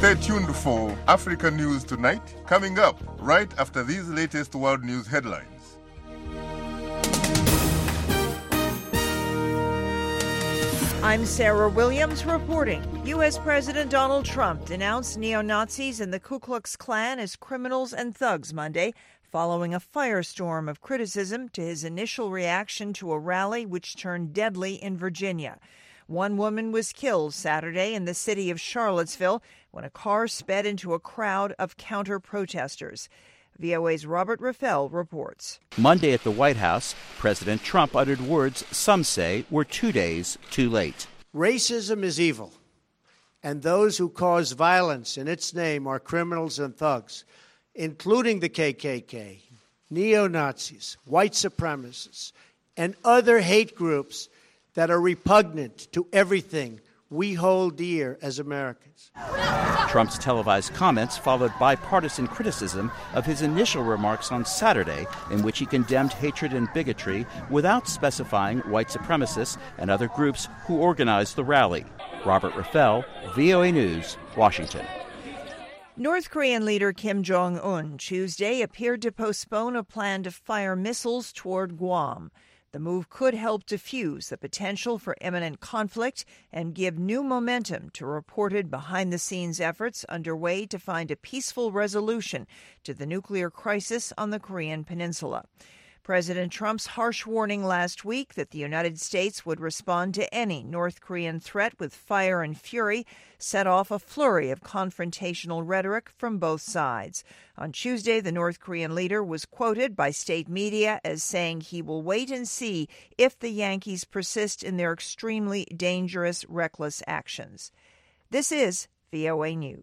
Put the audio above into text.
Stay tuned for Africa News Tonight, coming up right after these latest world news headlines. I'm Sarah Williams reporting. U.S. President Donald Trump denounced neo-Nazis and the Ku Klux Klan as criminals and thugs Monday, following a firestorm of criticism to his initial reaction to a rally which turned deadly in Virginia. One woman was killed Saturday in the city of Charlottesville when a car sped into a crowd of counter-protesters. VOA's Robert Raffel reports. Monday at the White House, President Trump uttered words some say were 2 days too late. Racism is evil, and those who cause violence in its name are criminals and thugs, including the KKK, neo-Nazis, white supremacists, and other hate groups that are repugnant to everything we hold dear as Americans. Trump's televised comments followed bipartisan criticism of his initial remarks on Saturday, in which he condemned hatred and bigotry without specifying white supremacists and other groups who organized the rally. Robert Raffel, VOA News, Washington. North Korean leader Kim Jong-un Tuesday appeared to postpone a plan to fire missiles toward Guam. The move could help defuse the potential for imminent conflict and give new momentum to reported behind-the-scenes efforts underway to find a peaceful resolution to the nuclear crisis on the Korean peninsula. President Trump's harsh warning last week that the United States would respond to any North Korean threat with fire and fury set off a flurry of confrontational rhetoric from both sides. On Tuesday, the North Korean leader was quoted by state media as saying he will wait and see if the Yankees persist in their extremely dangerous, reckless actions. This is VOA News.